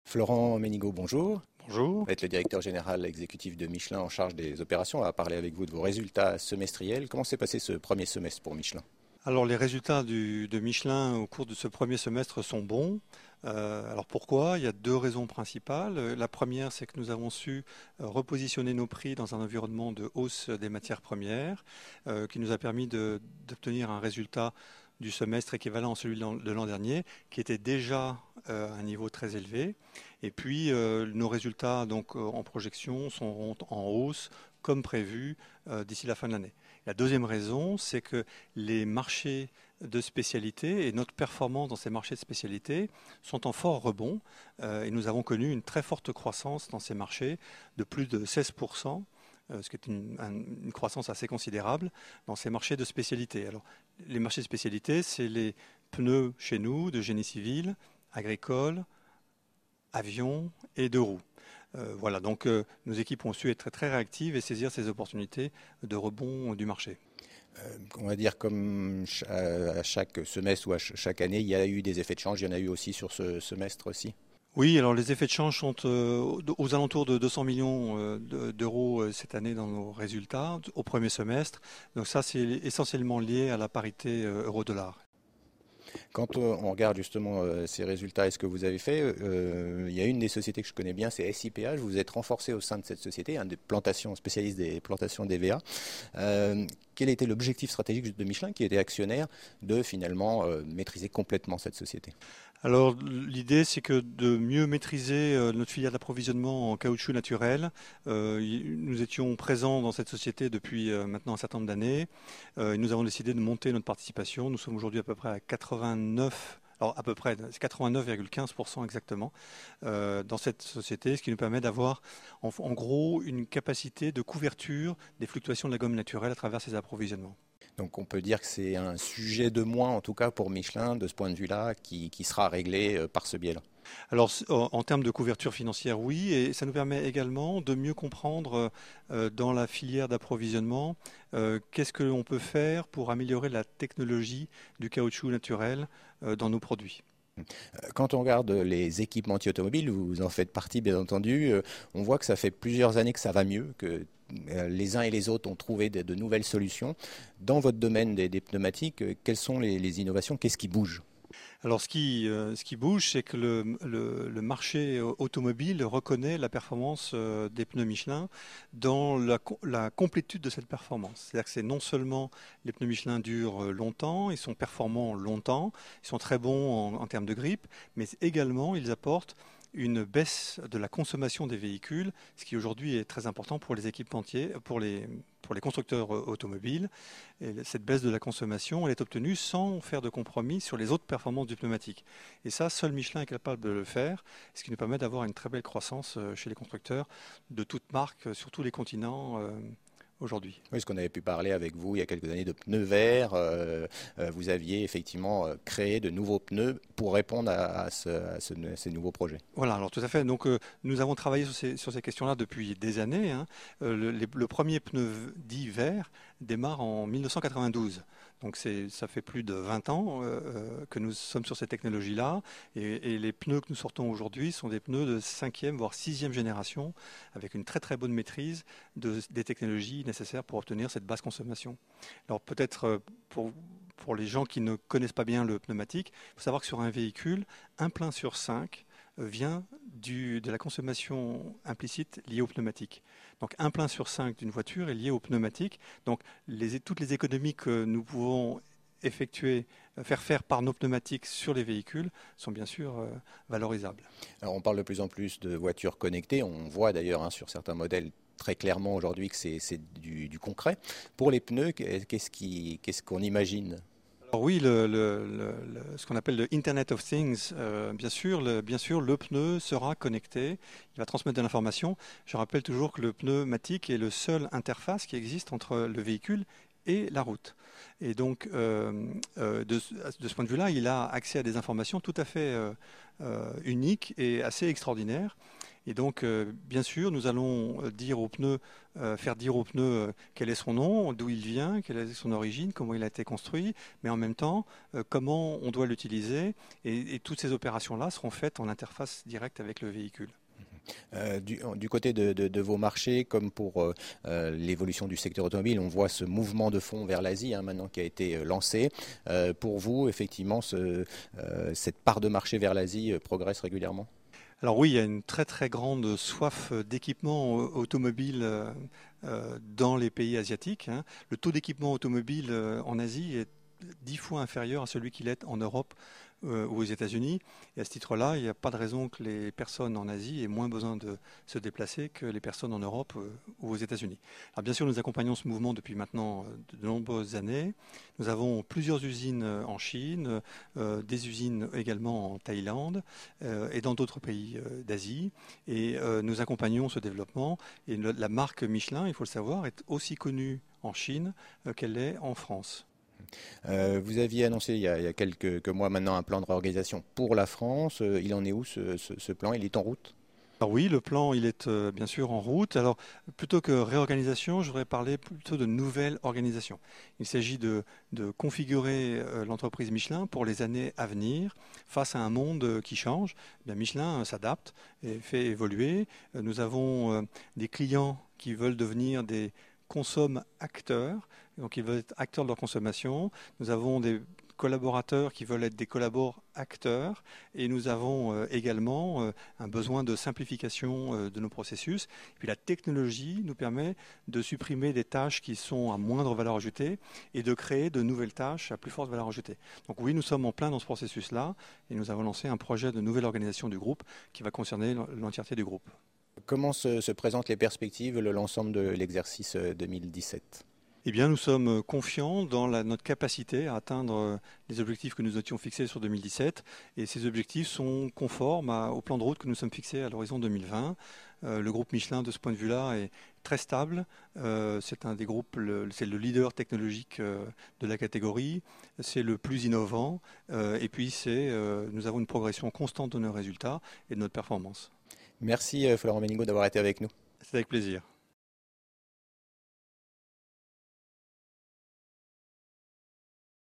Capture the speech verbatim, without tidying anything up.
Florent Ménigaud, bonjour. Bonjour. Vous êtes le directeur général exécutif de Michelin en charge des opérations. On va parler avec vous de vos résultats semestriels. Comment s'est passé ce premier semestre pour Michelin? Alors les résultats du- de Michelin au cours de ce premier semestre sont bons. Euh, alors pourquoi? Il y a deux raisons principales. Euh, La première, c'est que nous avons su euh, repositionner nos prix dans un environnement de hausse des matières premières, euh, qui nous a permis de- d'obtenir un résultat du semestre équivalent à celui de l'an de l'an dernier, qui était déjà euh, à un niveau très élevé. Et puis euh, nos résultats donc euh, en projection seront en hausse comme prévu euh, d'ici la fin de l'année. La deuxième raison, c'est que les marchés de spécialité et notre performance dans ces marchés de spécialité sont en fort rebond, euh, et nous avons connu une très forte croissance dans ces marchés de plus de seize pour cent, euh, ce qui est une, un- une croissance assez considérable dans ces marchés de spécialité. Alors, les marchés de spécialité, c'est les pneus chez nous, de génie civil, agricole, avion et de roues. Euh, voilà, donc euh, nos équipes ont su être très, très réactives et saisir ces opportunités de rebond du marché. Euh, on va dire comme ch- à chaque semestre ou à ch- chaque année, il y a eu des effets de change. Il y en a eu aussi sur ce semestre aussi. Oui, alors les effets de change sont euh, aux alentours de deux cents millions euh, de- d'euros euh, cette année dans nos résultats au premier semestre. Donc ça, c'est essentiellement lié à la parité euh, euro-dollar. Quand euh, on regarde justement euh, ces résultats et ce que vous avez fait, euh, il y a une des sociétés que je connais bien, c'est S I P H. Vous vous êtes renforcé au sein de cette société, un des plantations spécialistes des plantations d'E V A. Euh, quel était l'objectif stratégique de Michelin, qui était actionnaire, de finalement euh, maîtriser complètement cette société? Alors l'idée, c'est que de mieux maîtriser euh, notre filière d'approvisionnement en caoutchouc naturel. Euh, y- nous étions présents dans cette société depuis euh, maintenant un certain nombre d'années. Euh, et nous avons décidé de monter notre participation. Nous sommes aujourd'hui à peu près à quatre-vingt-neuf, alors à peu près, c'est quatre-vingt-neuf virgule quinze pour cent exactement, euh, dans cette société, ce qui nous permet d'avoir en, en gros une capacité de couverture des fluctuations de la gomme naturelle à travers ces approvisionnements. Donc on peut dire que c'est un sujet de moins, en tout cas pour Michelin, de ce point de vue-là, qui, qui sera réglé euh, par ce biais-là. Alors, c- en en termes de couverture financière, oui, et ça nous permet également de mieux comprendre euh, dans la filière d'approvisionnement euh, qu'est-ce que l'on peut faire pour améliorer la technologie du caoutchouc naturel euh, dans nos produits. Quand on regarde les équipementiers automobiles, vous en faites partie bien entendu, euh, on voit que ça fait plusieurs années que ça va mieux, que euh, les uns et les autres ont trouvé de, de nouvelles solutions. Dans votre domaine des, des pneumatiques, euh, quelles sont les, les innovations? Qu'est-ce qui bouge? Alors, ce qui, euh, ce qui bouge, c'est que le, le- le marché euh, automobile reconnaît la performance euh, des pneus Michelin dans la, co- la complétude de cette performance. C'est-à-dire que c'est non seulement les pneus Michelin durent euh, longtemps, ils sont performants longtemps, ils sont très bons en, en termes de grippe, mais également ils apportent une baisse de la consommation des véhicules, ce qui aujourd'hui est très important pour les équipementiers, pour les, pour les constructeurs euh, automobiles. Et cette baisse de la consommation, elle est obtenue sans faire de compromis sur les autres performances du pneumatique. Et ça, seul Michelin est capable de le faire, ce qui nous permet d'avoir une très belle croissance euh, chez les constructeurs de toutes marques, euh, sur tous les continents euh, aujourd'hui. Oui, ce qu'on avait pu parler avec vous il y a quelques années de pneus verts, euh, euh, vous aviez effectivement euh, créé de nouveaux pneus pour répondre à, à ce- à ce- ces nouveaux projets. Voilà, alors tout à fait. Donc, euh, nous avons travaillé sur ces, sur ces questions-là depuis des années, hein. Euh, le, les- le premier pneu v- dit vert démarre en mille neuf cent quatre-vingt-douze. Donc, c'est, ça fait plus de vingt ans euh, euh, que nous sommes sur ces technologies-là. Et, et les pneus que nous sortons aujourd'hui sont des pneus de cinquième, voire sixième génération, avec une très très bonne maîtrise de- des technologies nécessaires pour obtenir cette basse consommation. Alors, peut-être euh, pour, pour les gens qui ne connaissent pas bien le pneumatique, il faut savoir que sur un véhicule, un plein sur cinq vient du, de la consommation implicite liée au pneumatique. Donc un plein sur cinq d'une voiture est lié au pneumatique. Donc les, toutes les économies que nous pouvons effectuer, faire faire par nos pneumatiques sur les véhicules sont bien sûr euh, valorisables. Alors, on parle de plus en plus de voitures connectées. On voit d'ailleurs hein, sur certains modèles très clairement aujourd'hui que c'est c'est du, du concret. Pour les pneus, qu'est-ce qui, qu'est-ce qu'on imagine? Alors oui, le, le- le- le- ce qu'on appelle le Internet of Things, euh, bien sûr, le, bien sûr, le pneu sera connecté, il va transmettre de l'information. Je rappelle toujours que le pneumatique est le seul interface qui existe entre le véhicule et la route. Et donc, euh, euh, de, ce de ce point de vue-là, il a accès à des informations tout à fait euh, euh, uniques et assez extraordinaires. Et donc, euh, bien sûr, nous allons dire aux pneus, euh, faire dire aux pneus euh, quel est son nom, d'où il vient, quelle est son origine, comment il a été construit, mais en même temps, euh, comment on doit l'utiliser. Et, et toutes ces opérations-là seront faites en interface directe avec le véhicule. Euh, du, du côté de, de, de vos marchés, comme pour euh, euh, l'évolution du secteur automobile, on voit ce mouvement de fond vers l'Asie hein, maintenant qui a été euh, lancé. Euh, pour vous, effectivement, ce, euh, cette part de marché vers l'Asie euh, progresse régulièrement? Alors oui, il y a une très très grande soif d'équipement automobile euh, euh, dans les pays asiatiques, hein. Le taux d'équipement automobile euh, en Asie est dix fois inférieur à celui qu'il est en Europe euh, ou aux États-Unis. Et à ce titre-là, il n'y a pas de raison que les personnes en Asie aient moins besoin de se déplacer que les personnes en Europe euh, ou aux États-Unis. Alors bien sûr, nous accompagnons ce mouvement depuis maintenant euh, de nombreuses années. Nous avons plusieurs usines euh, en Chine, euh, des usines également en Thaïlande euh, et dans d'autres pays euh, d'Asie. Et euh, nous accompagnons ce développement. Et le, la marque Michelin, il faut le savoir, est aussi connue en Chine euh, qu'elle est en France. Euh, vous aviez annoncé il y, a, il y a quelques mois maintenant un plan de réorganisation pour la France. Euh, il en est où ce, ce, ce plan? Il est en route? Alors oui, le plan, il est euh, bien sûr en route. Alors, plutôt que réorganisation, je voudrais parler plutôt de nouvelle organisation. Il s'agit de, de configurer euh, l'entreprise Michelin pour les années à venir face à un monde euh, qui change. Eh bien, Michelin euh, s'adapte et fait évoluer. Euh, nous avons euh, des clients qui veulent devenir des consomment acteurs, donc ils veulent être acteurs de leur consommation. Nous avons des collaborateurs qui veulent être des collaborateurs et nous avons euh, également euh, un besoin de simplification euh, de nos processus. Et puis la technologie nous permet de supprimer des tâches qui sont à moindre valeur ajoutée et de créer de nouvelles tâches à plus forte valeur ajoutée. Donc oui, nous sommes en plein dans ce processus-là et nous avons lancé un projet de nouvelle organisation du groupe qui va concerner l'entièreté du groupe. Comment se, se présentent les perspectives, l'ensemble de l'exercice deux mille dix-sept? Eh bien, nous sommes confiants dans la, notre capacité à atteindre les objectifs que nous étions fixés sur deux mille dix-sept. Et ces objectifs sont conformes à, au plan de route que nous sommes fixés à l'horizon deux mille vingt. Euh, le groupe Michelin, de ce point de vue-là, est très stable. Euh, c'est un des groupes, le, c'est le leader technologique euh, de la catégorie. C'est le plus innovant. Euh, et puis, c'est, euh, nous avons une progression constante de nos résultats et de notre performance. Merci Florent Menningot d'avoir été avec nous. C'est avec plaisir.